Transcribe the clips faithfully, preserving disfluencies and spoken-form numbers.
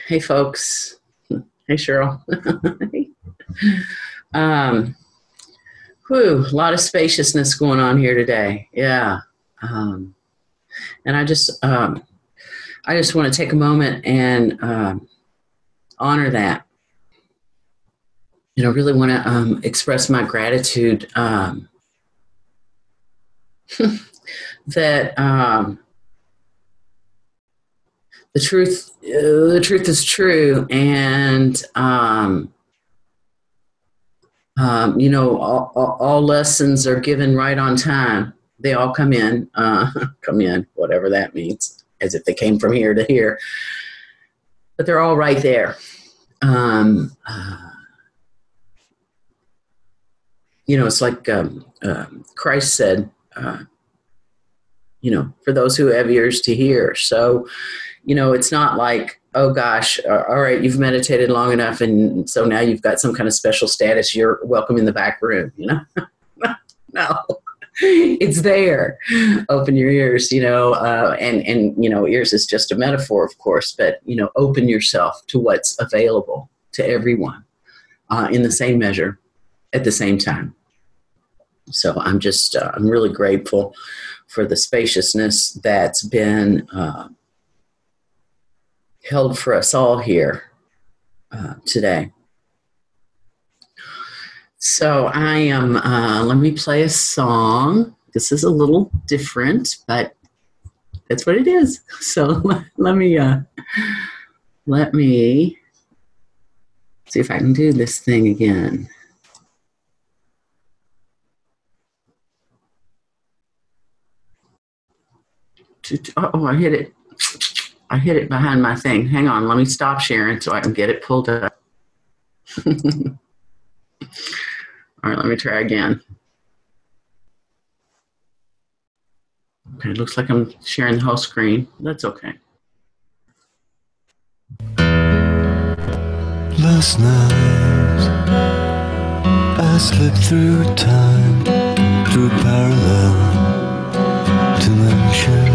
Hey, folks. Hey, Cheryl. um, whew, a lot of spaciousness going on here today. Yeah. Um, and I just, um, I just want to take a moment and um, honor that. You know, really want to um, express my gratitude um, that um, the truth, uh, the truth is true, and um, um, you know, all, all, all lessons are given right on time. They all come in, uh, come in, whatever that means, as if they came from here to here. But they're all right there. Um, uh, you know, it's like um, uh, Christ said, uh, you know, for those who have ears to hear. So, you know, it's not like, oh gosh, all right, you've meditated long enough, and so now you've got some kind of special status. You're welcome in the back room, you know? No, it's there. Open your ears, you know, uh, and, and, you know, ears is just a metaphor, of course, but, you know, open yourself to what's available to everyone uh, in the same measure at the same time. So I'm just, uh, I'm really grateful for the spaciousness that's been uh, held for us all here uh, today. So I am, uh, let me play a song. This is a little different, but that's what it is. So let me, uh, let me see if I can do this thing again. Oh, I hit it. I hit it behind my thing. Hang on. Let me stop sharing so I can get it pulled up. All right, let me try again. Okay, it looks like I'm sharing the whole screen. That's okay. Last night, I slipped through time, through parallel dimension.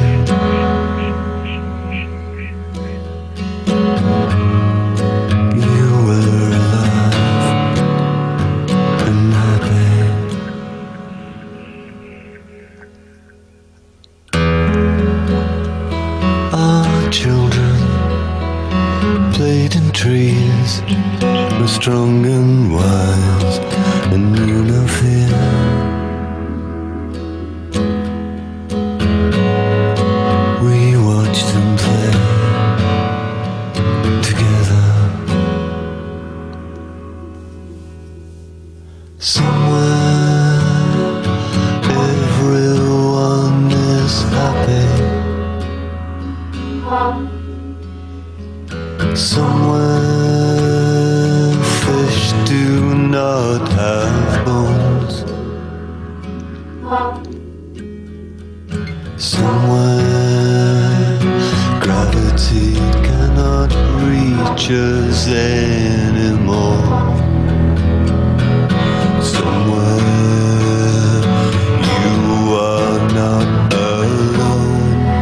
Trees were strong and wise and knew no fear. We watched them play together. Somewhere everyone is happy. Somewhere fish do not have bones. Somewhere gravity cannot reach us anymore. Somewhere you are not alone.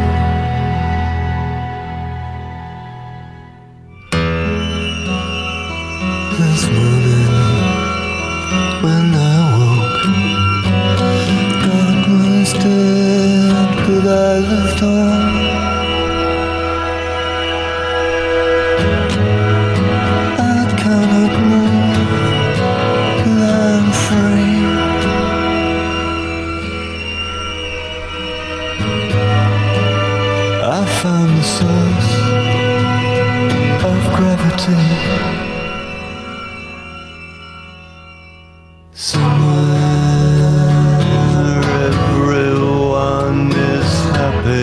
This morning, when I woke, God was dead, but I lived on. I cannot move, but I'm free. I found the source of gravity. Somewhere everyone is happy.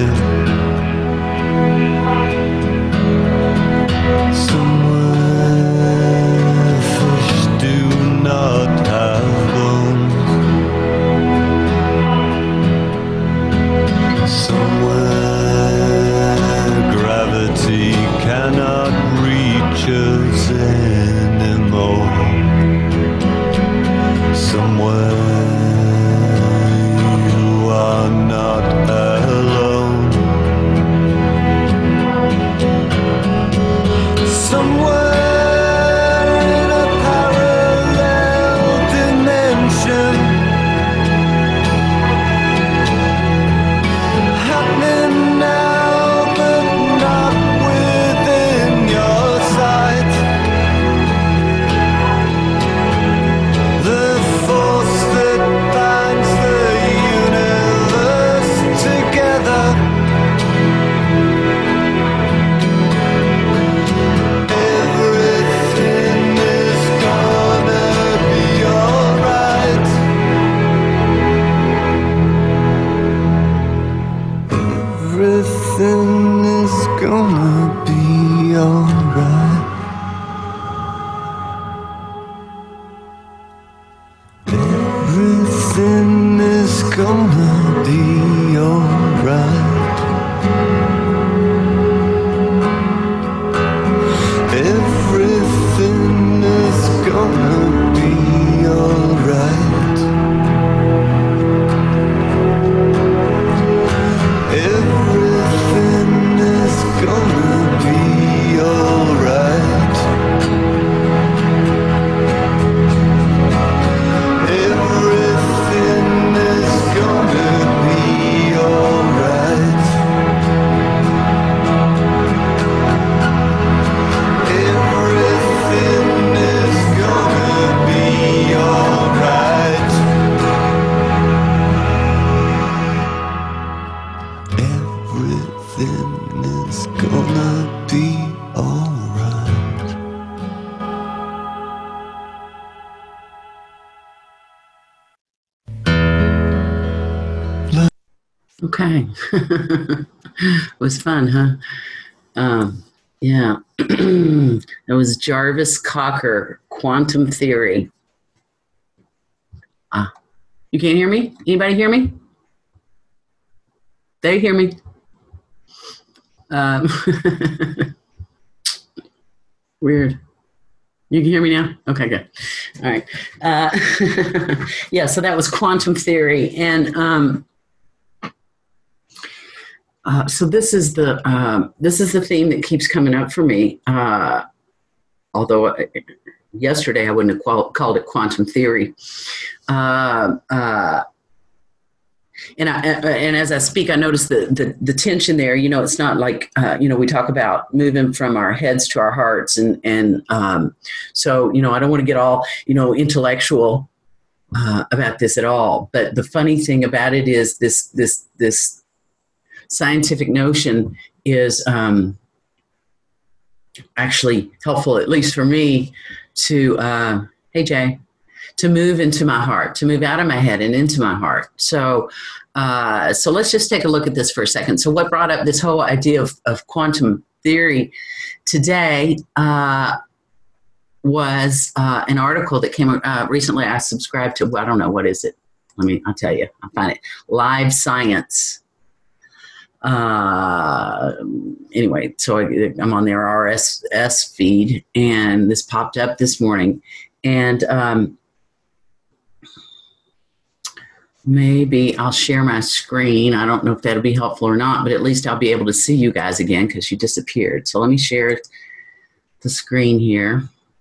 Somewhere fish do not have bones. Somewhere gravity cannot reach us anymore. Somewhere you are not alone. somewhere in a parallel dimension, happening now but not within your sight. The force that binds the universe together, everything is gonna be alright. Everything is gonna be alright. Everything is gonna be alright. Everything is gonna be alright. Everything is gonna be alright. Everything is gonna be alright. Everything is gonna be alright. Everything is gonna be alright. Okay. It was fun, huh? Um, yeah. It was Jarvis Cocker, Quantum Theory. Ah, you can't hear me? Anybody hear me? They hear me? Um, weird. You can hear me now? Okay, good. All right. Uh, yeah, so that was Quantum Theory. And um, uh, so this is the uh, this is the theme that keeps coming up for me. Uh, although uh, yesterday I wouldn't have qual- called it Quantum Theory. Uh, uh, And I, and as I speak, I notice the, the, the tension there. You know, it's not like, uh, you know, we talk about moving from our heads to our hearts. And, and um, so, you know, I don't want to get all, you know, intellectual uh, about this at all. But the funny thing about it is this, this, this scientific notion is um, actually helpful, at least for me, to, uh, hey, Jay, to move into my heart, to move out of my head and into my heart. So, uh, so let's just take a look at this for a second. So what brought up this whole idea of, of quantum theory today uh, was uh, an article that came uh, recently. I subscribed to, well, I don't know, what is it? Let me, I'll tell you, I'll find it. Live Science. Uh, anyway, so I, I'm on their R S S feed, and this popped up this morning. And um, maybe I'll share my screen. I don't know if that'll be helpful or not, but at least I'll be able to see you guys again because you disappeared. So let me share the screen here.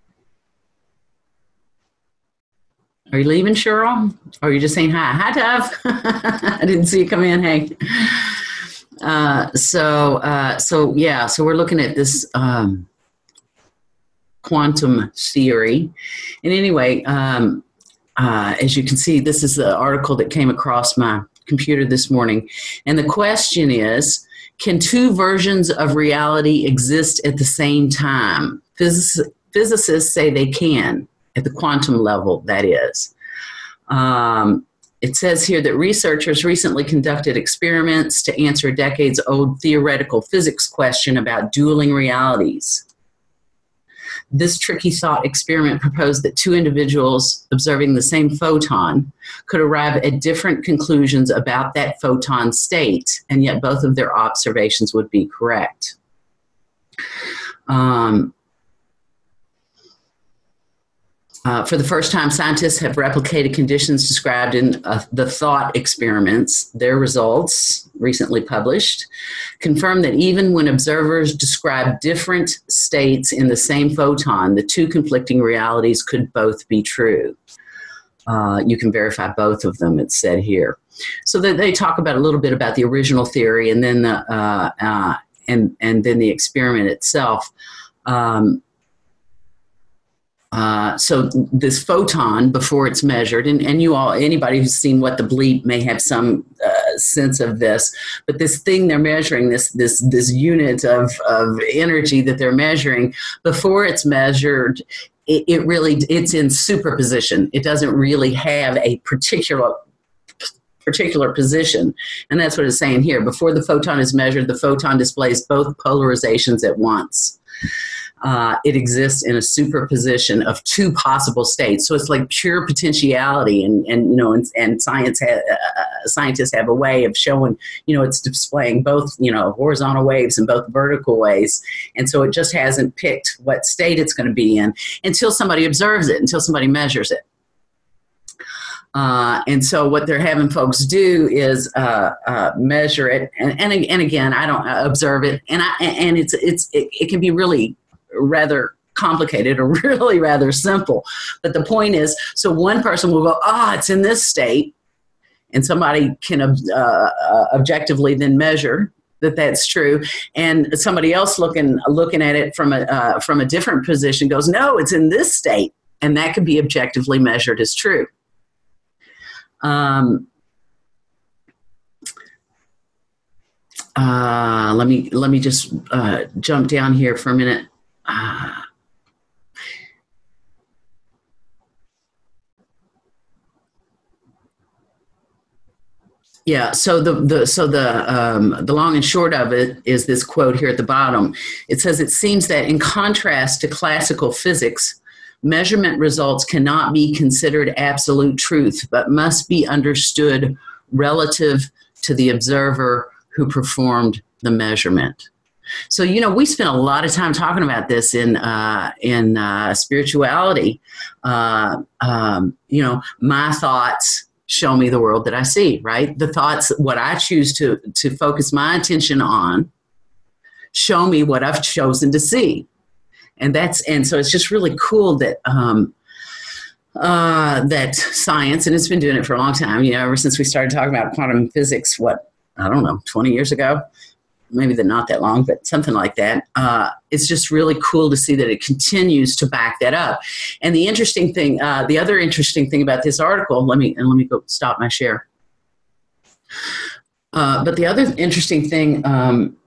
Are you leaving, Cheryl? Or are you just saying hi? Hi, Dove. I didn't see you come in. Hey. Uh, so, uh, so yeah, so we're looking at this um, quantum theory. And anyway, um, uh, as you can see, this is the article that came across my computer this morning. And the question is, can two versions of reality exist at the same time? Physic- physicists say they can, at the quantum level, that is. Um, It says here that researchers recently conducted experiments to answer a decades-old theoretical physics question about dueling realities. This tricky thought experiment proposed that two individuals observing the same photon could arrive at different conclusions about that photon state, and yet both of their observations would be correct. Um, Uh, for the first time, scientists have replicated conditions described in uh, the thought experiments. Their results, recently published, confirm that even when observers describe different states in the same photon, the two conflicting realities could both be true. Uh, you can verify both of them, it's said here. So that they talk about a little bit about the original theory and then the uh, uh, and and then the experiment itself. Um, Uh, so this photon, before it's measured, and, and you all, anybody who's seen What the Bleep may have some uh, sense of this, but this thing they're measuring, this this this unit of, of energy that they're measuring, before it's measured, it, it really, it's in superposition. It doesn't really have a particular particular position. And that's what it's saying here. Before the photon is measured, the photon displays both polarizations at once. Uh, it exists in a superposition of two possible states. So it's like pure potentiality, and, and you know, and, and science ha- uh, scientists have a way of showing, you know, it's displaying both, you know, horizontal waves and both vertical waves. And so it just hasn't picked what state it's going to be in until somebody observes it, until somebody measures it. Uh, and so what they're having folks do is uh, uh, measure it, and, and and again, I don't observe it, and I and it's it's it, it can be really rather complicated or really rather simple. But the point is, so one person will go, ah, oh, it's in this state, and somebody can uh, uh, objectively then measure that that's true, and somebody else looking looking at it from a uh, from a different position goes, no, it's in this state, and that can be objectively measured as true. Um, uh, let me let me just uh, jump down here for a minute. Uh, yeah. So the the so the um, the long and short of it is this quote here at the bottom. It says, "It seems that in contrast to classical physics, measurement results cannot be considered absolute truth, but must be understood relative to the observer who performed the measurement." So, you know, we spent a lot of time talking about this in uh, in uh, spirituality. Uh, um, you know, my thoughts show me the world that I see, right? The thoughts, what I choose to to focus my attention on, show me what I've chosen to see. And that's, and so it's just really cool that, um, uh, that science, and it's been doing it for a long time, you know, ever since we started talking about quantum physics, what, I don't know, twenty years ago, maybe not that long, but something like that. Uh, it's just really cool to see that it continues to back that up. And the interesting thing, uh, the other interesting thing about this article, let me, and let me go stop my share. Uh, but the other interesting thing, um,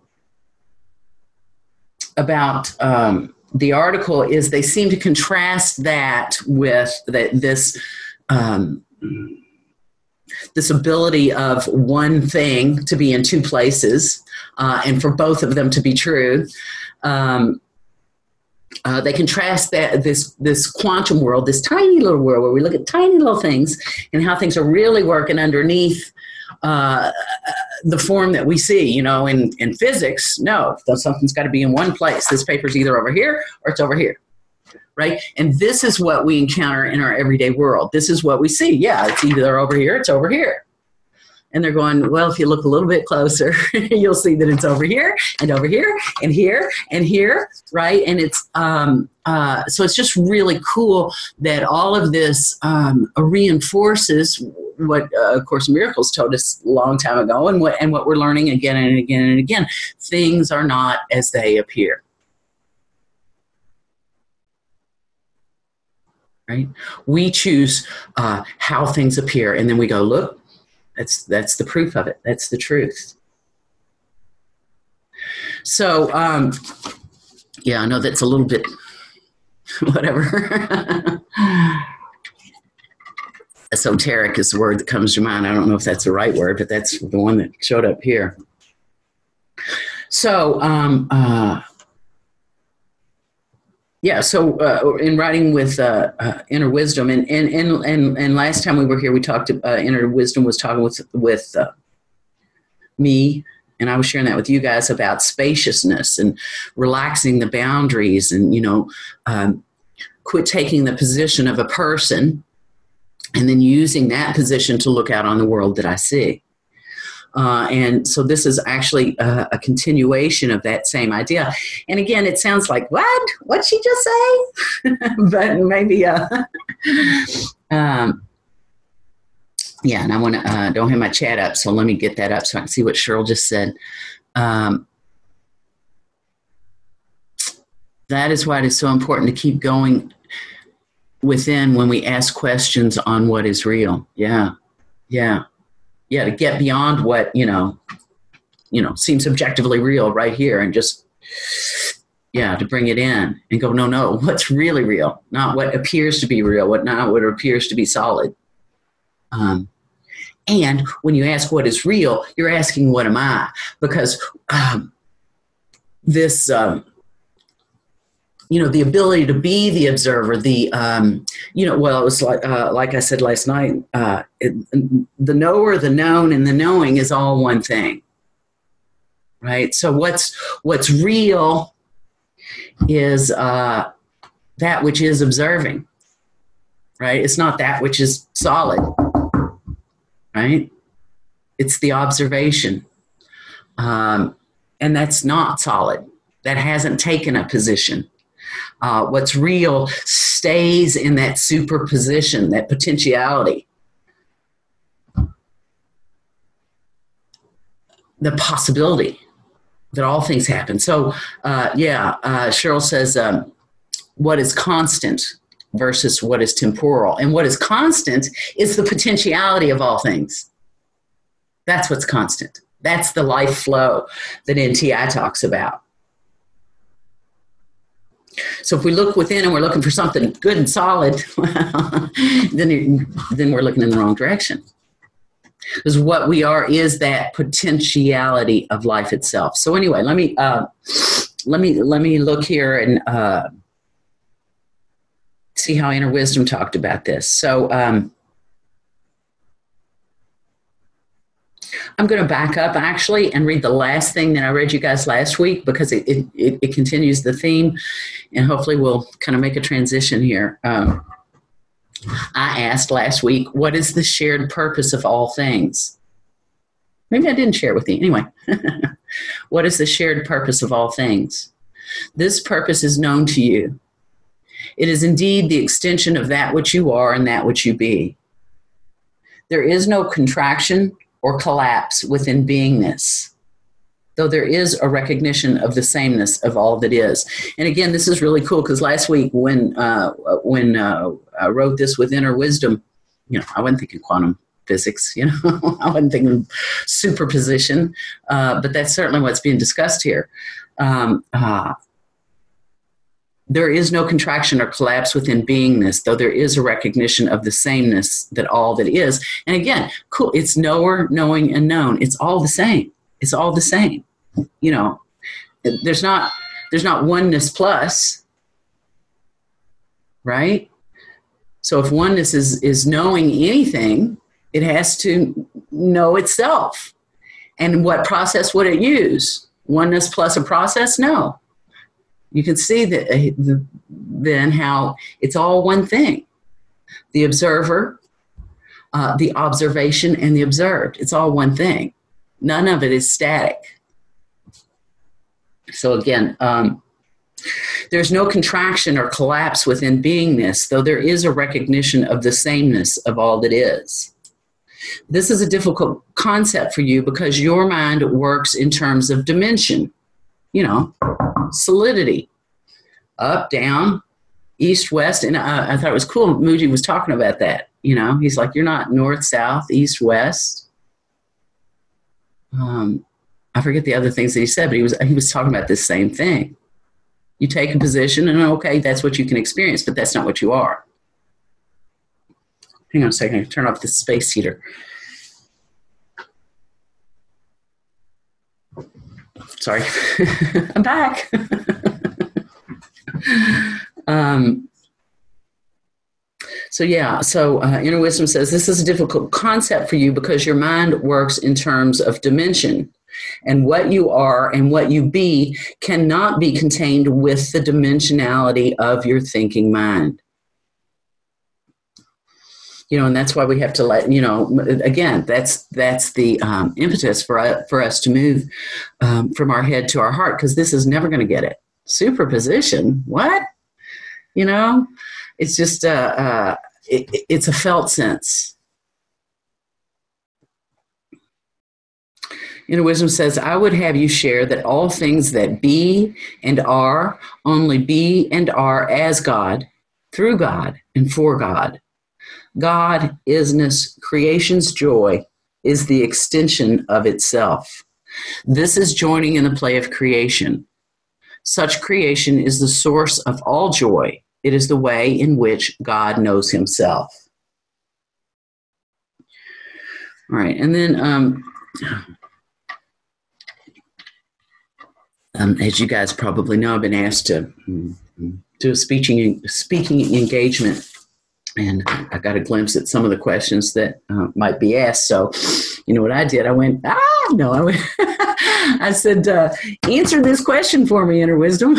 about, um, the article is they seem to contrast that with that this um, this ability of one thing to be in two places uh, and for both of them to be true. Um, uh, they contrast that this this quantum world, this tiny little world where we look at tiny little things and how things are really working underneath uh, the form that we see. You know, in, in physics, no, something's got to be in one place. This paper's either over here or it's over here, right? And this is what we encounter in our everyday world. This is what we see. Yeah, it's either over here, it's over here. And they're going, well, if you look a little bit closer, you'll see that it's over here and over here and here and here, right? And it's um, uh, so it's just really cool that all of this um, reinforces what, uh, of course, Miracles told us a long time ago, and what and what we're learning again and again and again. Things are not as they appear. Right? We choose uh, how things appear, and then we go, look, that's that's the proof of it. That's the truth. So, um, yeah, I know that's a little bit whatever. Esoteric is the word that comes to mind. I don't know if that's the right word, but that's the one that showed up here. So, um, uh, yeah, so uh, in writing with uh, uh, Inner Wisdom, and, and, and, and, and last time we were here, we talked, uh, Inner Wisdom was talking with, with uh, me, and I was sharing that with you guys about spaciousness and relaxing the boundaries and, you know, um, quit taking the position of a person and then using that position to look out on the world that I see. Uh, and so this is actually a, a continuation of that same idea. And again, it sounds like, what? What'd she just say? But maybe, uh, um, yeah, and I want to, uh, don't have my chat up, so let me get that up so I can see what Cheryl just said. Um, that is why it is so important to keep going within when we ask questions on what is real. Yeah, yeah. Yeah, to get beyond what, you know, you know, seems objectively real right here and just, yeah, to bring it in and go, no, no, what's really real, not what appears to be real, what not what appears to be solid. Um, and when you ask what is real, you're asking, what am I? Because um, this, um, you know, the ability to be the observer, the, um, you know, well, it was like, uh, like I said last night, uh, it, the knower, the known, and the knowing is all one thing, right? So what's, what's real is uh, that which is observing, right? It's not that which is solid, right? It's the observation. Um, and that's not solid. That hasn't taken a position. Uh, what's real stays in that superposition, that potentiality. The possibility that all things happen. So, uh, yeah, uh, Cheryl says, um, what is constant versus what is temporal? And what is constant is the potentiality of all things. That's what's constant. That's the life flow that N T I talks about. So if we look within and we're looking for something good and solid, well, then, it, then we're looking in the wrong direction. Because what we are is that potentiality of life itself. So anyway, let me uh, let me let me look here and uh, see how Inner Wisdom talked about this. So um, I'm going to back up actually and read the last thing that I read you guys last week, because it it, it continues the theme, and hopefully we'll kind of make a transition here. Um, I asked last week, what is the shared purpose of all things? Maybe I didn't share it with you. Anyway, what is the shared purpose of all things? This purpose is known to you. It is indeed the extension of that which you are and that which you be. There is no contraction or collapse within beingness, though there is a recognition of the sameness of all that is. And again, this is really cool, because last week when uh, when uh, I wrote this with Inner Wisdom, you know, I wasn't thinking quantum physics, you know, I wasn't thinking superposition, uh, but that's certainly what's being discussed here. Um, uh, there is no contraction or collapse within beingness, though there is a recognition of the sameness that all that is. And again, cool, it's knower, knowing, and known. It's all the same. It's all the same. You know, there's not there's not oneness plus, right? So if oneness is is knowing anything, it has to know itself. And what process would it use? Oneness plus a process? No. You can see that uh, then how it's all one thing. The observer, uh, the observation, and the observed. It's all one thing. None of it is static. So again, um, there's no contraction or collapse within beingness, though there is a recognition of the sameness of all that is. This is a difficult concept for you because your mind works in terms of dimension, you know, solidity, up, down, east, west. And I, I thought it was cool. Mooji was talking about that. You know, he's like, you're not north, south, east, west. Um, I forget the other things that he said, but he was he was talking about this same thing. You take a position and okay, that's what you can experience, but that's not what you are. Hang on a second, I can turn off the space heater. Sorry, I'm back. um, so yeah, so uh, Inner Wisdom says, this is a difficult concept for you because your mind works in terms of dimension. And what you are and what you be cannot be contained with the dimensionality of your thinking mind. You know, and that's why we have to let, you know, again, that's that's the um, impetus for, for us to move um, from our head to our heart, because this is never going to get it. Superposition, what? You know, it's just, uh, uh, it, it's a felt sense. Inner Wisdom says, I would have you share that all things that be and are only be and are as God, through God, and for God. God, isness, creation's joy, is the extension of itself. This is joining in the play of creation. Such creation is the source of all joy. It is the way in which God knows himself. All right, and then um, um, as you guys probably know, I've been asked to do a speaking, speaking engagement. And I got a glimpse at some of the questions that uh, might be asked. So, you know what I did? I went, ah, no, I went, I said, uh, answer this question for me, Inner Wisdom.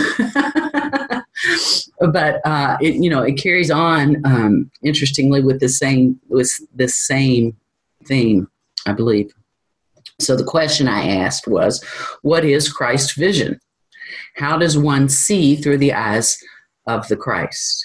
But, uh, it, you know, it carries on, um, interestingly, with the same, with the same theme, I believe. So the question I asked was, what is Christ's vision? How does one see through the eyes of the Christ?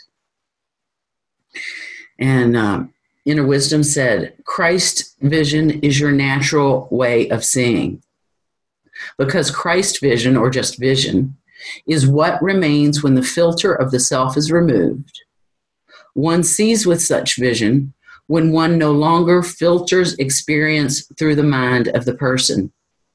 And um, Inner Wisdom said, Christ's vision is your natural way of seeing. Because Christ's vision, or just vision, is what remains when the filter of the self is removed. One sees with such vision when one no longer filters experience through the mind of the person.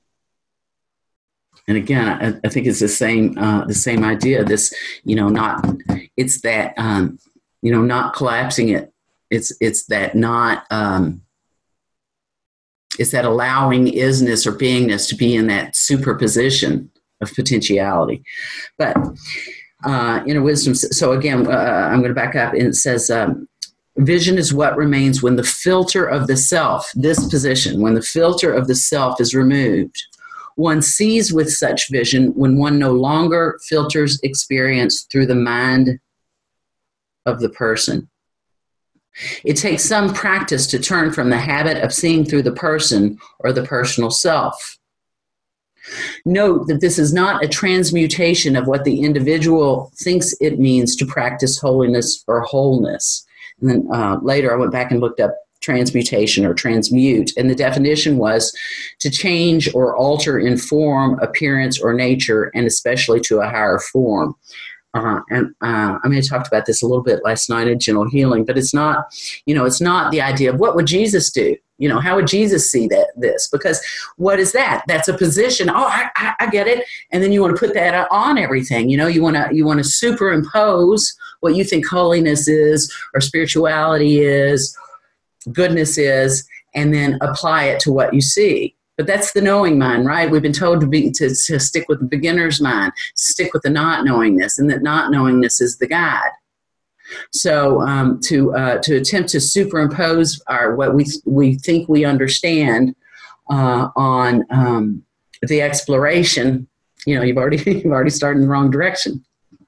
And again, I, I think it's the same, uh, the same idea. This, you know, not, it's that, um, you know, not collapsing it. It's it's that not, um, it's that allowing isness or beingness to be in that superposition of potentiality. But uh, Inner Wisdom, so again, uh, I'm going to back up, and it says, um, vision is what remains when the filter of the self, this position, when the filter of the self is removed. One sees with such vision when one no longer filters experience through the mind of the person. It takes some practice to turn from the habit of seeing through the person or the personal self. Note that this is not a transmutation of what the individual thinks it means to practice holiness or wholeness. And then uh, later I went back and looked up transmutation or transmute, and the definition was to change or alter in form, appearance, or nature, and especially to a higher form. Uh, and uh, I mean, I talked about this a little bit last night in Gentle Healing, but it's not, you know, it's not the idea of what would Jesus do? You know, how would Jesus see that this? Because what is that? That's a position. Oh, I, I, I get it. And then you want to put that on everything. You know, you want to you want to superimpose what you think holiness is, or spirituality is, goodness is, and then apply it to what you see. But that's the knowing mind, right? We've been told to be to, to stick with the beginner's mind, to stick with the not knowingness, and that not knowingness is the guide. So um, to uh, to attempt to superimpose our what we we think we understand uh, on um, the exploration, you know, you've already you've already started in the wrong direction.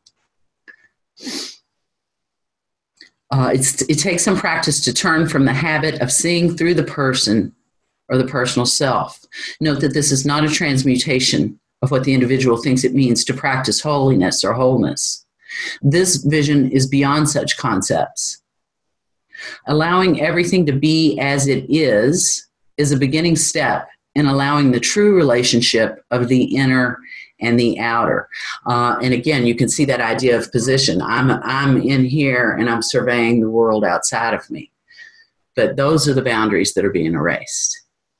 Uh, it's it takes some practice to turn from the habit of seeing through the person or the personal self. Note that this is not a transmutation of what the individual thinks it means to practice holiness or wholeness. This vision is beyond such concepts. Allowing everything to be as it is is a beginning step in allowing the true relationship of the inner and the outer. Uh, and again, you can see that idea of position. I'm, I'm in here and I'm surveying the world outside of me. But those are the boundaries that are being erased.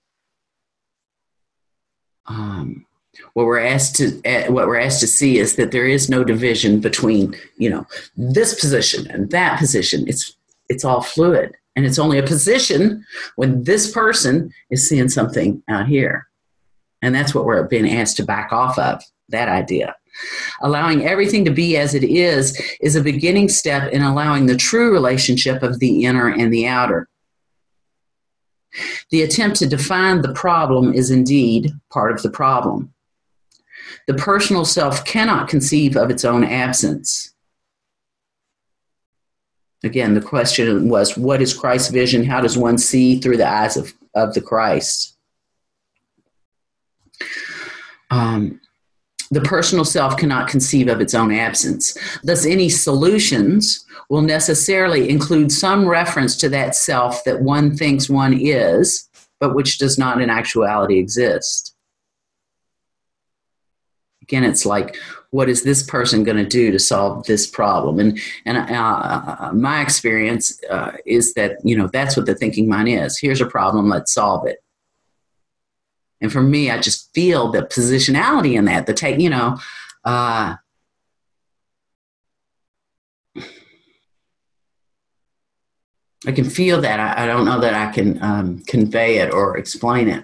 Um, what we're asked to uh, what we're asked to see is that there is no division between, you know, this position and that position. It's it's all fluid, and it's only a position when this person is seeing something out here, and that's what we're being asked to back off of. That idea, allowing everything to be as it is, is a beginning step in allowing the true relationship of the inner and the outer. The attempt to define the problem is indeed part of the problem. The personal self cannot conceive of its own absence. Again, the question was, what is Christ's vision? How does one see through the eyes of, of the Christ? Um, the personal self cannot conceive of its own absence. Thus, any solutions will necessarily include some reference to that self that one thinks one is, but which does not in actuality exist. Again, it's like, what is this person going to do to solve this problem? And and uh, my experience uh, is that, you know, that's what the thinking mind is. Here's a problem, let's solve it. And for me, I just feel the positionality in that, the take, you know, uh, I can feel that. I, I don't know that I can um, convey it or explain it.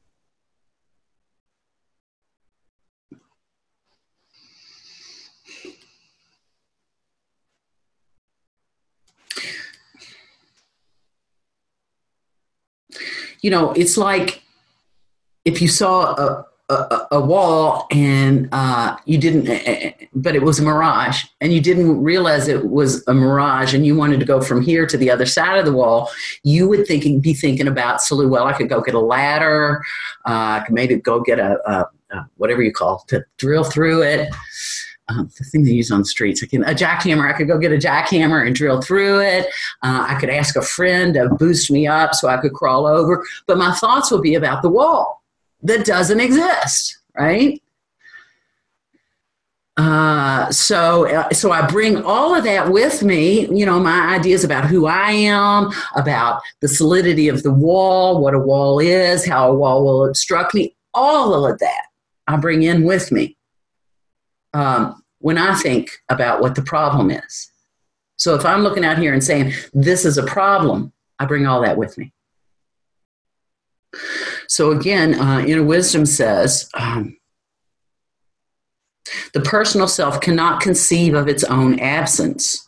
You know, it's like if you saw a, a, a wall and uh, you didn't, but it was a mirage, and you didn't realize it was a mirage, and you wanted to go from here to the other side of the wall, you would think, be thinking about, so, well, I could go get a ladder, uh, I could maybe go get a, a, a whatever you call it, to drill through it. Um, the thing they use on the streets, I can, a jackhammer, I could go get a jackhammer and drill through it. Uh, I could ask a friend to boost me up so I could crawl over. But my thoughts will be about the wall that doesn't exist, right? Uh, so, uh, so I bring all of that with me, you know, my ideas about who I am, about the solidity of the wall, what a wall is, how a wall will obstruct me, all of that I bring in with me. Um, when I think about what the problem is. So if I'm looking out here and saying, this is a problem, I bring all that with me. So again, uh, Inner Wisdom says, um, the personal self cannot conceive of its own absence.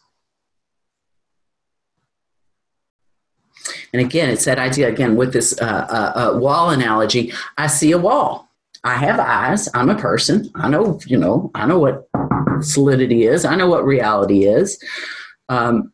And again, it's that idea, again, with this uh, uh, uh, wall analogy, I see a wall. I have eyes. I'm a person. I know, you know, I know what solidity is. I know what reality is. Um,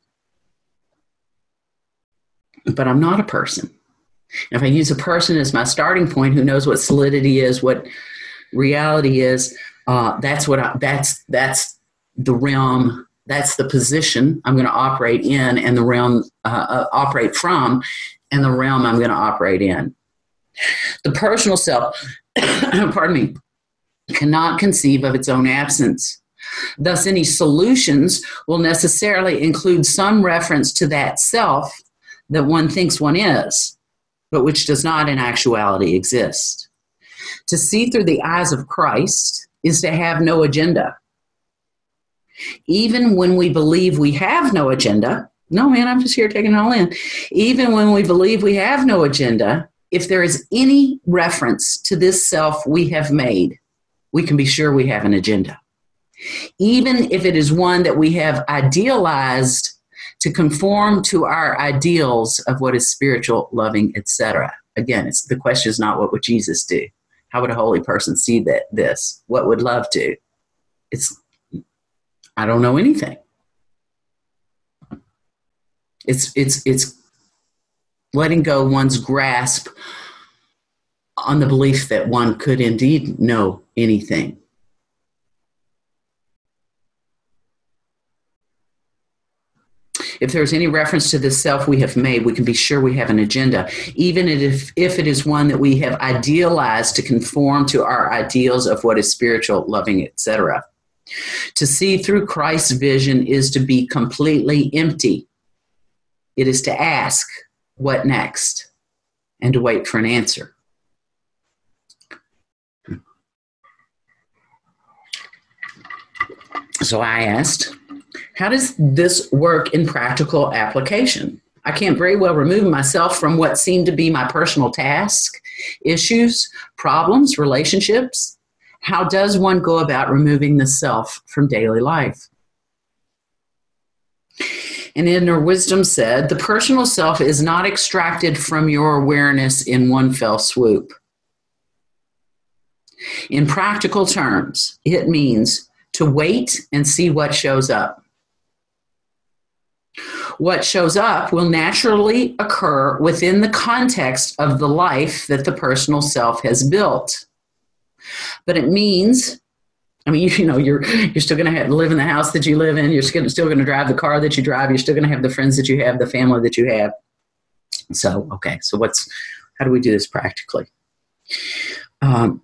but I'm not a person. If I use a person as my starting point, who knows what solidity is, what reality is, uh, that's what I, that's, that's the realm, that's the position I'm going to operate in, and the realm uh, uh, operate from, and the realm I'm going to operate in. The personal self, pardon me, cannot conceive of its own absence. Thus, any solutions will necessarily include some reference to that self that one thinks one is, but which does not in actuality exist. To see through the eyes of Christ is to have no agenda. Even when we believe we have no agenda, no, man, I'm just here taking it all in. Even when we believe we have no agenda, if there is any reference to this self we have made, we can be sure we have an agenda. Even if it is one that we have idealized to conform to our ideals of what is spiritual, loving, et cetera. Again, it's, the question is not what would Jesus do? How would a holy person see that this? What would love do? It's, I don't know anything. It's, it's, it's letting go one's grasp on the belief that one could indeed know anything. If there's any reference to this self we have made, we can be sure we have an agenda, even if, if it is one that we have idealized to conform to our ideals of what is spiritual, loving, et cetera. To see through Christ's vision is to be completely empty. It is to ask, what next? And to wait for an answer. So I asked, how does this work in practical application? I can't very well remove myself from what seem to be my personal task, issues, problems, relationships. How does one go about removing the self from daily life? And Inner Wisdom said, the personal self is not extracted from your awareness in one fell swoop. In practical terms, it means to wait and see what shows up. What shows up will naturally occur within the context of the life that the personal self has built. But it means, I mean, you, you know, you're you're still going to have to live in the house that you live in. You're still, still going to drive the car that you drive. You're still going to have the friends that you have, the family that you have. So, okay, so what's, how do we do this practically? Um,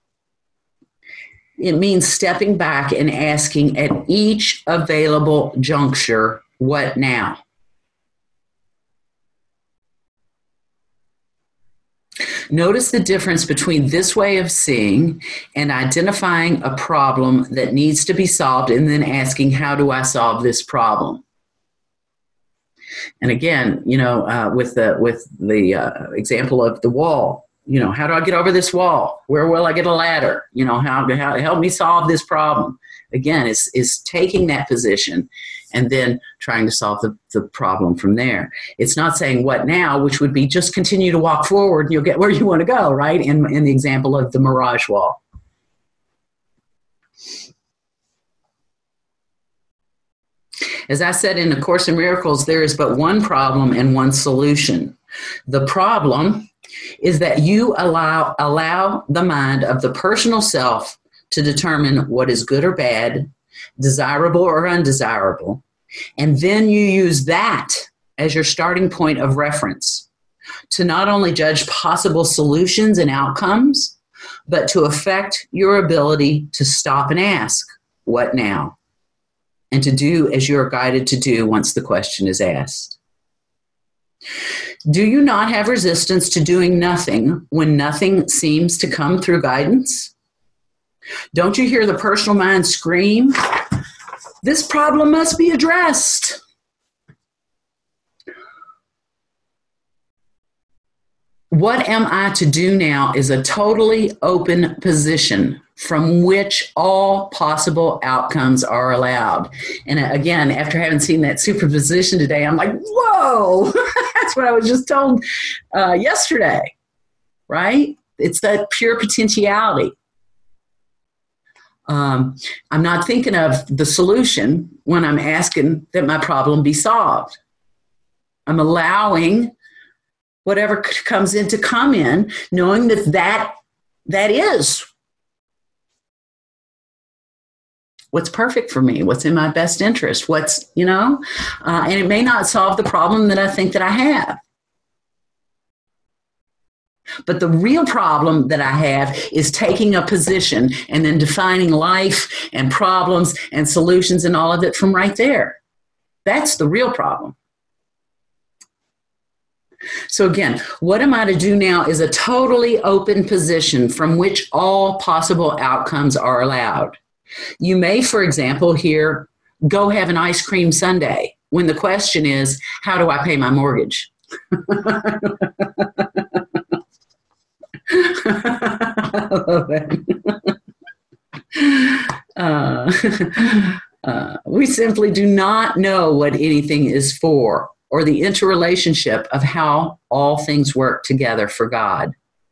it means stepping back and asking at each available juncture, what now? Notice the difference between this way of seeing and identifying a problem that needs to be solved and then asking, how do I solve this problem? And again, you know, uh, with the, with the uh, example of the wall, you know, how do I get over this wall? Where will I get a ladder? You know, how, how help me solve this problem? Again, is is taking that position and then trying to solve the, the problem from there. It's not saying what now, which would be just continue to walk forward and you'll get where you want to go, right? In, in the example of the mirage wall. As I said in A Course in Miracles, there is but one problem and one solution. The problem is that you allow, allow the mind of the personal self to determine what is good or bad, desirable or undesirable, and then you use that as your starting point of reference to not only judge possible solutions and outcomes, but to affect your ability to stop and ask, what now? And to do as you're guided to do once the question is asked. Do you not have resistance to doing nothing when nothing seems to come through guidance? Don't you hear the personal mind scream, this problem must be addressed? What am I to do now is a totally open position from which all possible outcomes are allowed. And again, after having seen that superposition today, I'm like, whoa, that's what I was just told uh, yesterday, right? It's that pure potentiality. Um, I'm not thinking of the solution when I'm asking that my problem be solved. I'm allowing whatever comes in to come in, knowing that that, that is what's perfect for me, what's in my best interest, what's, you know, uh, and it may not solve the problem that I think that I have. But the real problem that I have is taking a position and then defining life and problems and solutions and all of it from right there. That's the real problem. So again, what am I to do now is a totally open position from which all possible outcomes are allowed. You may, for example, hear, go have an ice cream sundae, when the question is, how do I pay my mortgage? I love that. uh, uh, we simply do not know what anything is for, or the interrelationship of how all things work together for God.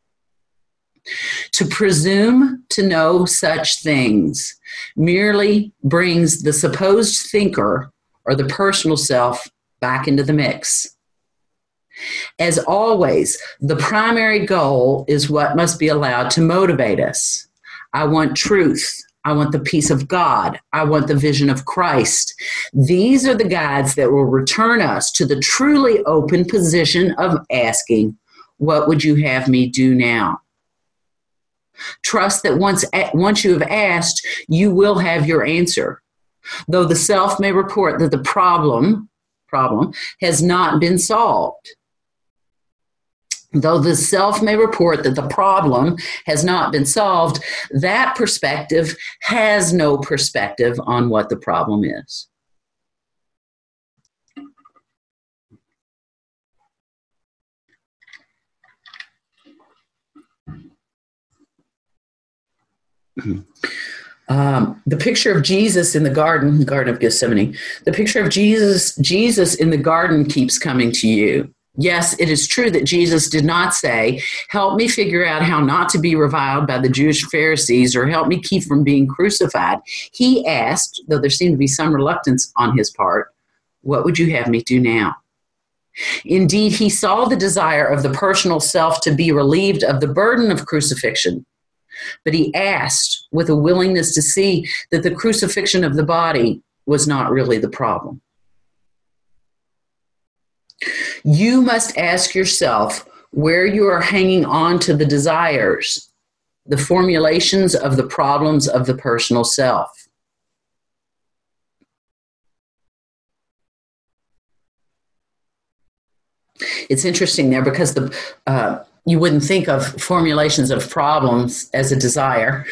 To presume to know such things merely brings the supposed thinker or the personal self back into the mix. As always, the primary goal is what must be allowed to motivate us. I want truth. I want the peace of God. I want the vision of Christ. These are the guides that will return us to the truly open position of asking, what would you have me do now? Trust that once, once you have asked, you will have your answer. Though the self may report that the problem, problem has not been solved. Though the self may report that the problem has not been solved, that perspective has no perspective on what the problem is. Um, the picture of Jesus in the garden, Garden of Gethsemane, the picture of Jesus, Jesus in the garden keeps coming to you. Yes, it is true that Jesus did not say, help me figure out how not to be reviled by the Jewish Pharisees or help me keep from being crucified. He asked, though there seemed to be some reluctance on his part, what would you have me do now? Indeed, he saw the desire of the personal self to be relieved of the burden of crucifixion, but he asked with a willingness to see that the crucifixion of the body was not really the problem. You must ask yourself where you are hanging on to the desires, the formulations of the problems of the personal self. It's interesting there because the uh, you wouldn't think of formulations of problems as a desire,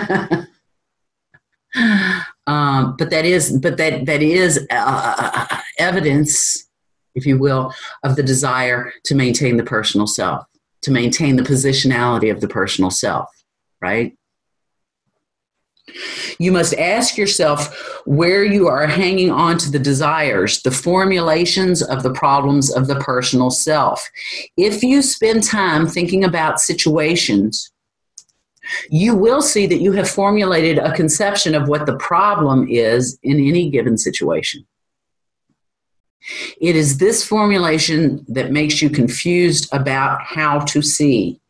um, but that is but that that is uh, evidence, if you will, of the desire to maintain the personal self, to maintain the positionality of the personal self, right? You must ask yourself where you are hanging on to the desires, the formulations of the problems of the personal self. If you spend time thinking about situations, you will see that you have formulated a conception of what the problem is in any given situation. It is this formulation that makes you confused about how to see.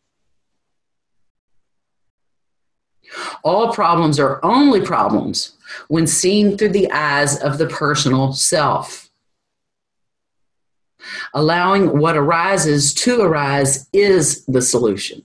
All problems are only problems when seen through the eyes of the personal self. Allowing what arises to arise is the solution.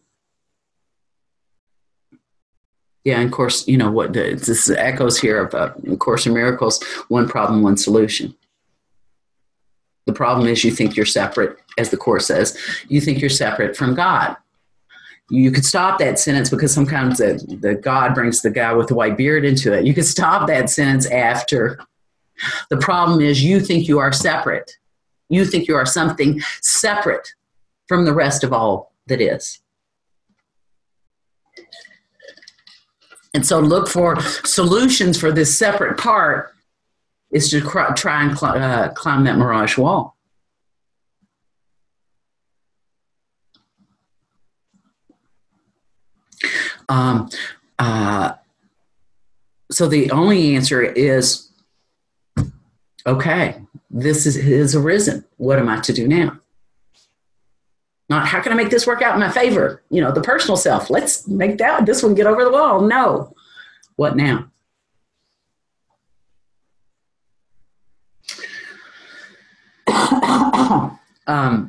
Yeah, and of course, you know what this echoes here of uh, Course in Miracles, one problem, one solution. The problem is you think you're separate, as the Course says. You think you're separate from God. You could stop that sentence because sometimes the, the God brings the guy with the white beard into it. You could stop that sentence after. The problem is you think you are separate. You think you are something separate from the rest of all that is. And so look for solutions for this separate part is to try and cl- uh, climb that mirage wall. Um, uh, so the only answer is, okay, this is has arisen. What am I to do now? Not how can I make this work out in my favor? You know, the personal self. Let's make that this one get over the wall. No. What now? um,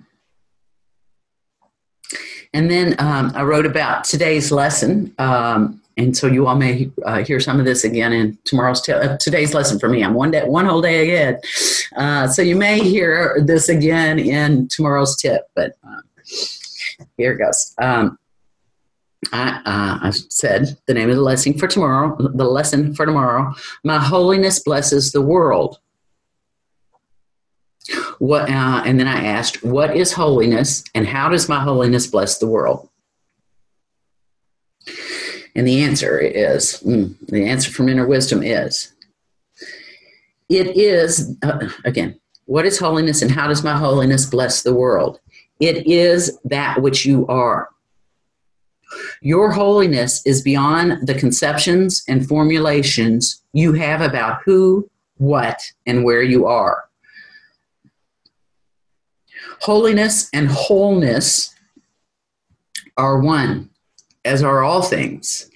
And then um, I wrote about today's lesson, um, and so you all may uh, hear some of this again in tomorrow's t- uh, today's lesson for me. I'm one day, one whole day ahead, uh, so you may hear this again in tomorrow's tip. But uh, here it goes. Um, I, uh, I said the name of the lesson for tomorrow. The lesson for tomorrow. My holiness blesses the world. What, uh, and then I asked, what is holiness and how does my holiness bless the world? And the answer is, mm, the answer from Inner Wisdom is, it is, uh, again, what is holiness and how does my holiness bless the world? It is that which you are. Your holiness is beyond the conceptions and formulations you have about who, what, and where you are. Holiness and wholeness are one, as are all things.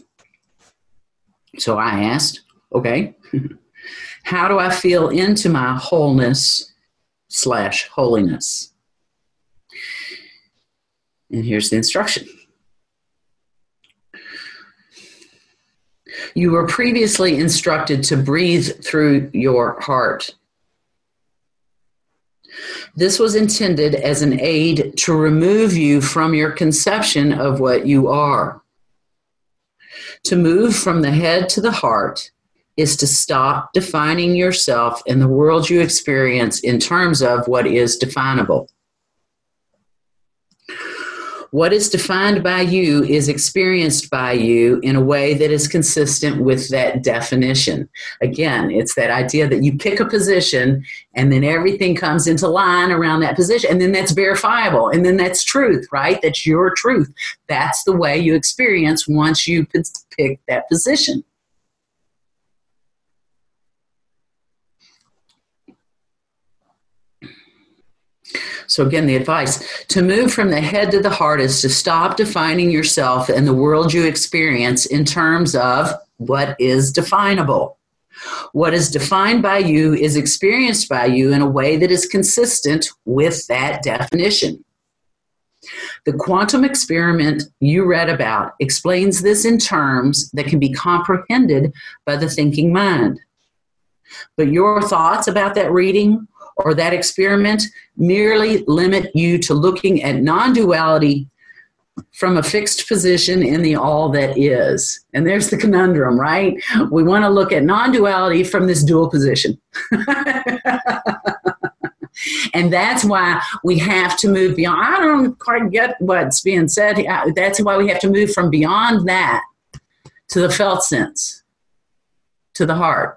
So I asked, okay, how do I feel into my wholeness slash holiness? And here's the instruction. You were previously instructed to breathe through your heart. This was intended as an aid to remove you from your conception of what you are. To move from the head to the heart is to stop defining yourself and the world you experience in terms of what is definable. What is defined by you is experienced by you in a way that is consistent with that definition. Again, it's that idea that you pick a position and then everything comes into line around that position, and then that's verifiable, and then that's truth, right? That's your truth. That's the way you experience once you pick that position. So again, the advice to move from the head to the heart is to stop defining yourself and the world you experience in terms of what is definable. What is defined by you is experienced by you in a way that is consistent with that definition. The quantum experiment you read about explains this in terms that can be comprehended by the thinking mind. But your thoughts about that reading or that experiment merely limit you to looking at non-duality from a fixed position in the all that is. And there's the conundrum, right? We want to look at non-duality from this dual position. And that's why we have to move beyond. I don't quite get what's being said. That's why we have to move from beyond that to the felt sense, to the heart.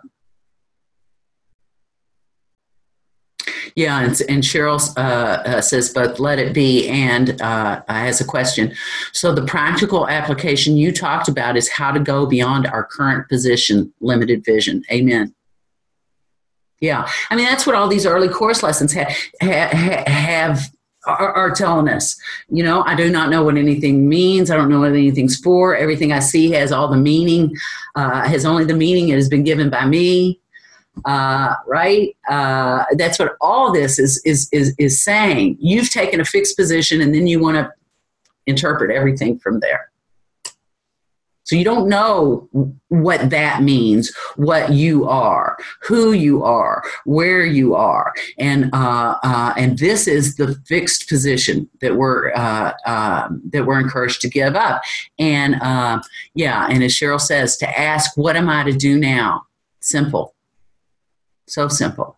Yeah, and, and Cheryl uh, uh, says both let it be and uh, has a question. So the practical application you talked about is how to go beyond our current position, limited vision. Amen. Yeah, I mean, that's what all these early course lessons ha- ha- have are, are telling us. You know, I do not know what anything means. I don't know what anything's for. Everything I see has all the meaning, uh, has only the meaning it has been given by me. Uh, right? Uh, that's what all this is, is, is, is saying. You've taken a fixed position and then you want to interpret everything from there. So you don't know what that means, what you are, who you are, where you are. And, uh, uh, and this is the fixed position that we're, uh, uh, that we're encouraged to give up. And, uh, yeah. And as Cheryl says, to ask, what am I to do now? Simple. So simple.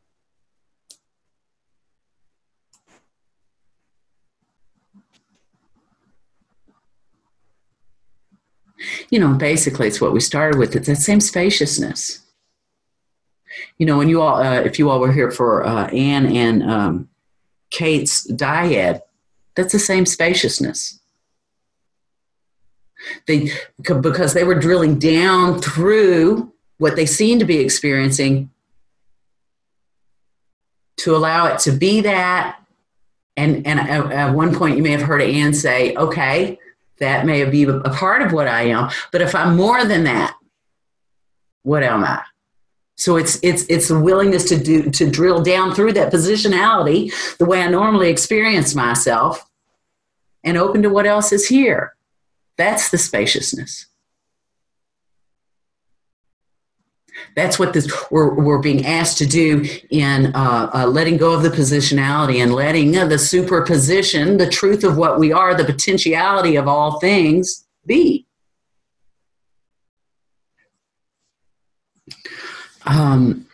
You know, basically it's what we started with. It's that same spaciousness. You know, when you all, uh, if you all were here for uh, Anne and um, Kate's dyad, that's the same spaciousness. They, because they were drilling down through what they seemed to be experiencing to allow it to be that. And, and at one point you may have heard Anne say, okay, that may be a part of what I am, but if I'm more than that, what am I? So it's it's it's the willingness to do to drill down through that positionality the way I normally experience myself and open to what else is here. That's the spaciousness. That's what this we're, we're being asked to do in uh, uh, letting go of the positionality and letting uh, the superposition, the truth of what we are, the potentiality of all things be. Um,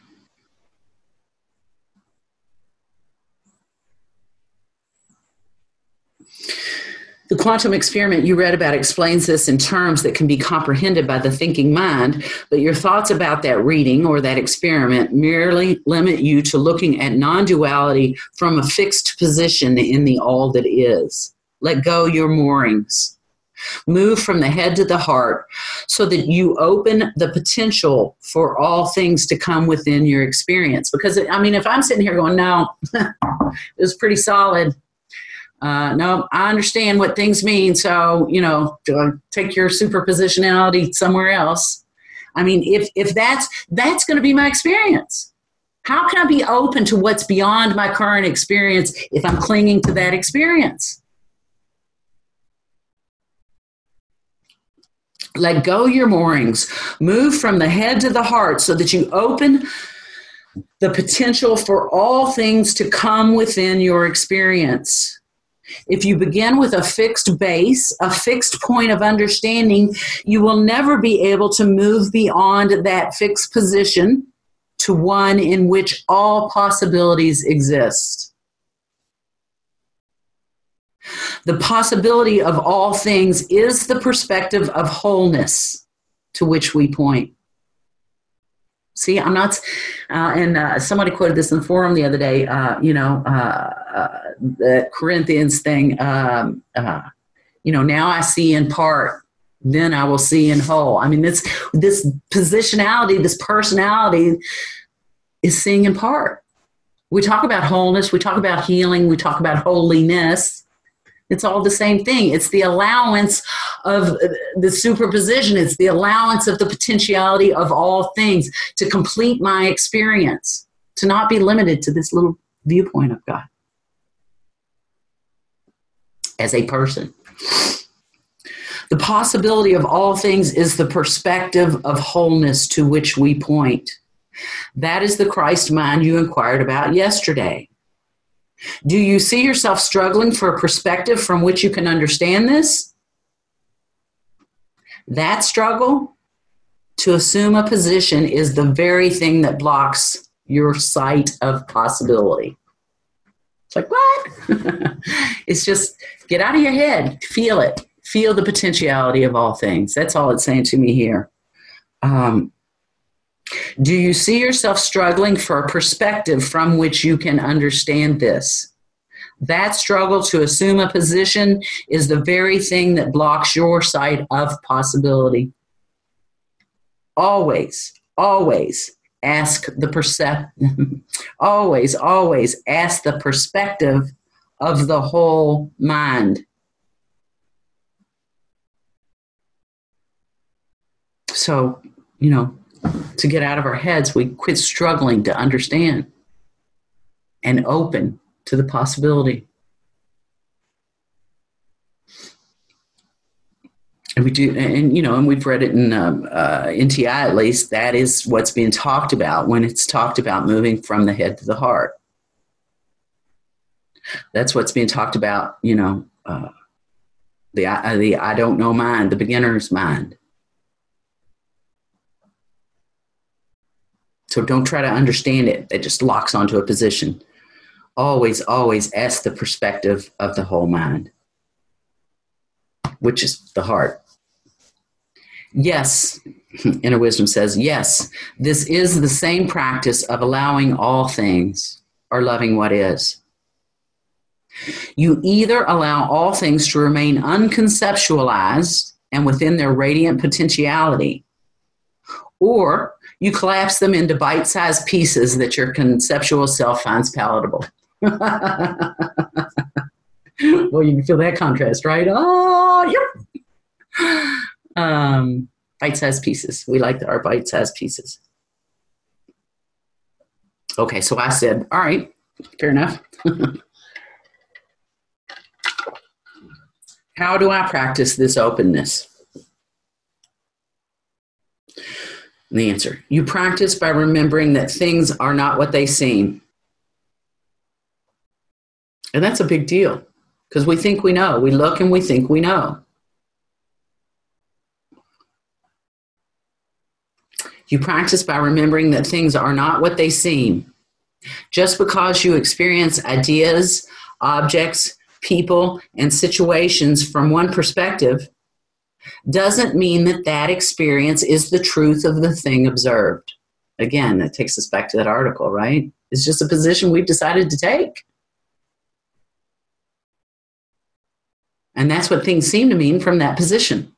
The quantum experiment you read about explains this in terms that can be comprehended by the thinking mind, but your thoughts about that reading or that experiment merely limit you to looking at non-duality from a fixed position in the all that is. Let go your moorings. Move from the head to the heart so that you open the potential for all things to come within your experience. Because, I mean, if I'm sitting here going, no, it was pretty solid. Uh, no, I understand what things mean. So, you know, take your superpositionality somewhere else. I mean, if, if that's, that's going to be my experience. How can I be open to what's beyond my current experience if I'm clinging to that experience? Let go your moorings. Move from the head to the heart so that you open the potential for all things to come within your experience. If you begin with a fixed base, a fixed point of understanding, you will never be able to move beyond that fixed position to one in which all possibilities exist. The possibility of all things is the perspective of wholeness to which we point. See, I'm not, uh, and uh, somebody quoted this in the forum the other day, uh, you know, uh, uh, the Corinthians thing, um, uh, you know, now I see in part, then I will see in whole. I mean, this, this positionality, this personality is seeing in part. We talk about wholeness, we talk about healing, we talk about holiness. It's all the same thing. It's the allowance of the superposition. It's the allowance of the potentiality of all things to complete my experience, to not be limited to this little viewpoint of God as a person. The possibility of all things is the perspective of wholeness to which we point. That is the Christ mind you inquired about yesterday. Do you see yourself struggling for a perspective from which you can understand this? That struggle to assume a position is the very thing that blocks your sight of possibility. It's like, what? It's just get out of your head, feel it, feel the potentiality of all things. That's all it's saying to me here. Um, Do you see yourself struggling for a perspective from which you can understand this? That struggle to assume a position is the very thing that blocks your sight of possibility. Always, always ask the percep- always, always ask the perspective of the whole mind. So, you know, to get out of our heads, we quit struggling to understand and open to the possibility. And we do, and you know, and we've read it in um, uh, N T I at least. That is what's being talked about when it's talked about moving from the head to the heart. That's what's being talked about. You know, uh, the uh, the I don't know mind, the beginner's mind. So don't try to understand it. It just locks onto a position. Always, always ask the perspective of the whole mind, which is the heart. Yes, Inner Wisdom says, yes, this is the same practice of allowing all things or loving what is. You either allow all things to remain unconceptualized and within their radiant potentiality, or you collapse them into bite-sized pieces that your conceptual self finds palatable. Well, you can feel that contrast, right? Oh, yep. Um, bite-sized pieces. We like our bite-sized pieces. Okay, so I said, all right, fair enough. How do I practice this openness? The answer, you practice by remembering that things are not what they seem. And that's a big deal because we think we know. We look and we think we know. You practice by remembering that things are not what they seem. Just because you experience ideas, objects, people, and situations from one perspective doesn't mean that that experience is the truth of the thing observed. Again, that takes us back to that article, right? It's just a position we've decided to take. And that's what things seem to mean from that position.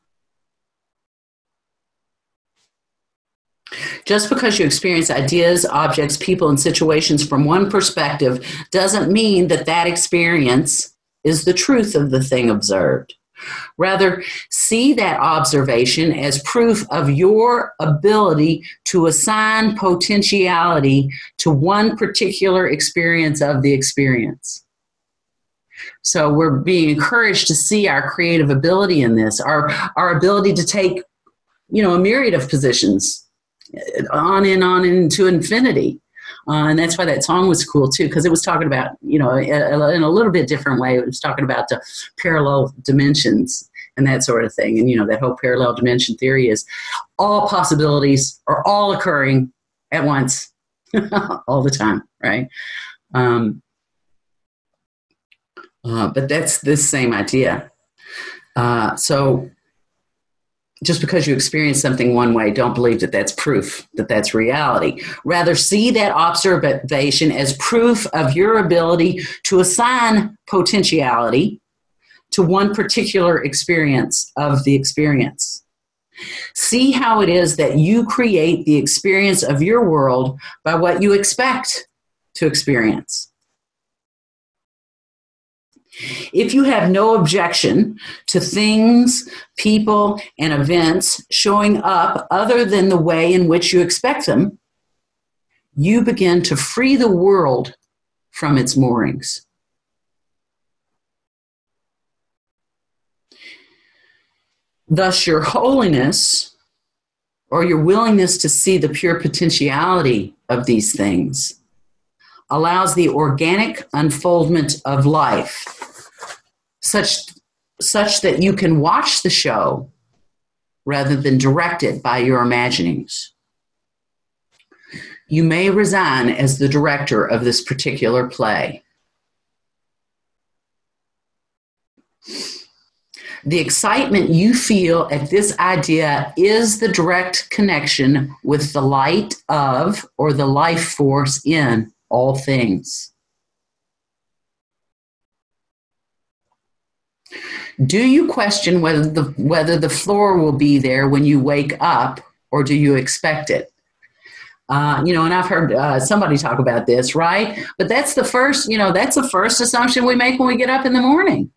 Just because you experience ideas, objects, people, and situations from one perspective doesn't mean that that experience is the truth of the thing observed. Rather, see that observation as proof of your ability to assign potentiality to one particular experience of the experience. So we're being encouraged to see our creative ability in this, our, our ability to take, you know, a myriad of positions on and on into infinity. Uh, and that's why that song was cool too, because it was talking about, you know, in a little bit different way. It was talking about the parallel dimensions and that sort of thing. And, you know, that whole parallel dimension theory is all possibilities are all occurring at once, all the time, right? Um, Uh, but that's this same idea. Uh, so just because you experience something one way, don't believe that that's proof that that's reality. Rather, see that observation as proof of your ability to assign potentiality to one particular experience of the experience. See how it is that you create the experience of your world by what you expect to experience. If you have no objection to things, people, and events showing up other than the way in which you expect them, you begin to free the world from its moorings. Thus, your holiness, or your willingness to see the pure potentiality of these things, allows the organic unfoldment of life, such, such that you can watch the show rather than direct it by your imaginings. You may resign as the director of this particular play. The excitement you feel at this idea is the direct connection with the light of, or the life force in, all things. Do you question whether the, whether the floor will be there when you wake up, or do you expect it? Uh, you know, and I've heard uh, somebody talk about this, right? But that's the first, you know, that's the first assumption we make when we get up in the morning.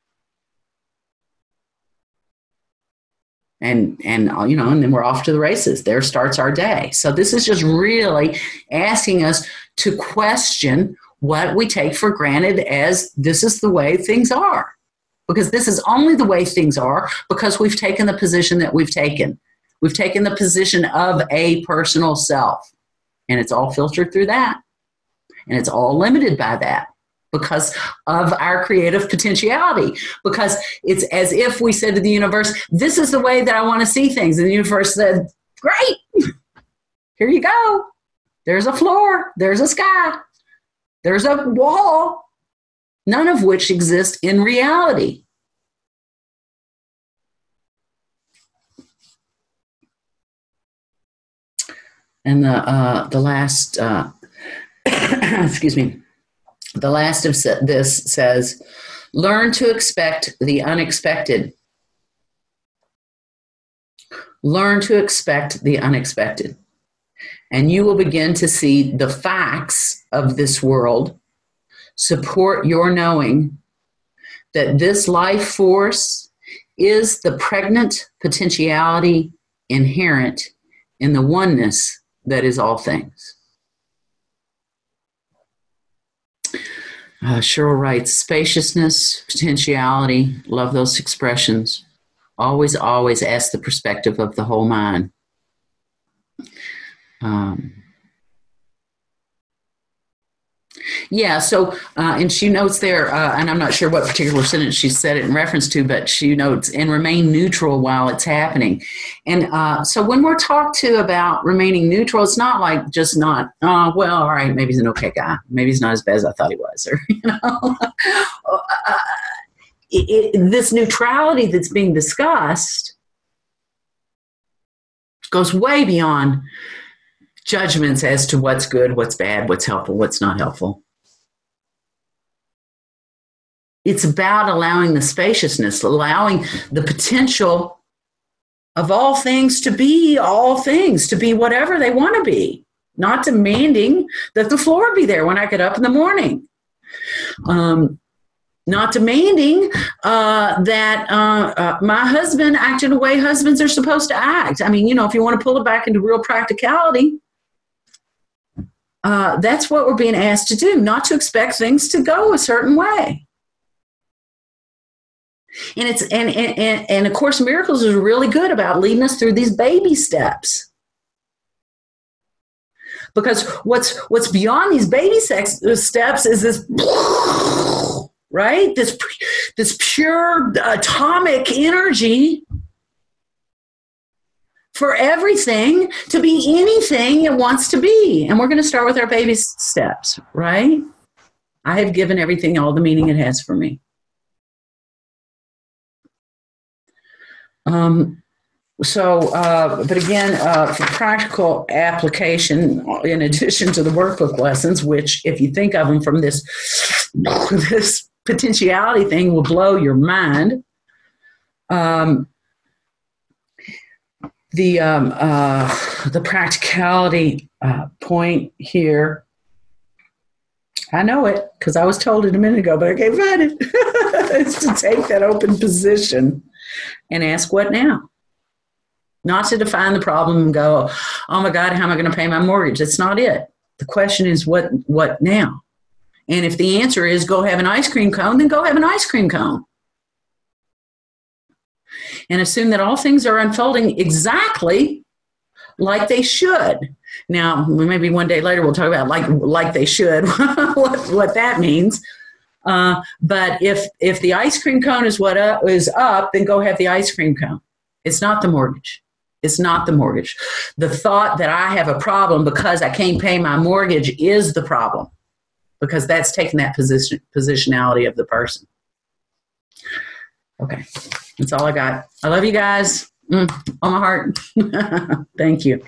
And, and you know, and then we're off to the races. There starts our day. So this is just really asking us to question what we take for granted as this is the way things are. Because this is only the way things are because we've taken the position that we've taken. We've taken the position of a personal self. And it's all filtered through that. And it's all limited by that because of our creative potentiality. Because it's as if we said to the universe, this is the way that I want to see things. And the universe said, great, here you go. There's a floor. There's a sky. There's a wall. None of which exist in reality. And the uh, the last, uh, excuse me, the last of this says, learn to expect the unexpected. Learn to expect the unexpected. And you will begin to see the facts of this world support your knowing that this life force is the pregnant potentiality inherent in the oneness that is all things. Uh, Cheryl writes, spaciousness, potentiality, love those expressions. Always, always ask the perspective of the whole mind. Um, Yeah, so, uh, and she notes there, uh, and I'm not sure what particular sentence she said it in reference to, but she notes, and remain neutral while it's happening. And uh, so when we're talked to about remaining neutral, it's not like just not, oh, well, all right, maybe he's an okay guy. Maybe he's not as bad as I thought he was. Or, you know, uh, it, it, this neutrality that's being discussed goes way beyond judgments as to what's good, what's bad, what's helpful, what's not helpful. It's about allowing the spaciousness, allowing the potential of all things to be all things, to be whatever they want to be, not demanding that the floor be there when I get up in the morning. Um, not demanding uh, that uh, uh, my husband act in a way husbands are supposed to act. I mean, you know, if you want to pull it back into real practicality, Uh, that's what we're being asked to do, not to expect things to go a certain way. And it's and and and of course, Miracles is really good about leading us through these baby steps. Because what's what's beyond these baby sex, steps is this, right? This this pure atomic energy for everything to be anything it wants to be. And we're going to start with our baby steps, right? I have given everything all the meaning it has for me. Um, so, uh, but again, uh, for practical application, in addition to the workbook lessons, which if you think of them from this, this potentiality thing will blow your mind. Um, the, um, uh, the practicality uh, point here, I know it because I was told it a minute ago, but I can't find it. It's to take that open position and ask, what now? Not to define the problem and go, oh my God, how am I going to pay my mortgage? That's not it. The question is, what, what now? And if the answer is go have an ice cream cone, then go have an ice cream cone. And assume that all things are unfolding exactly like they should. Now, maybe one day later we'll talk about like like they should, what, what that means. Uh, but if if the ice cream cone is what up, is up, then go have the ice cream cone. It's not the mortgage. It's not the mortgage. The thought that I have a problem because I can't pay my mortgage is the problem, because that's taking that position positionality of the person. Okay, that's all I got. I love you guys. Mm, on my heart. Thank you.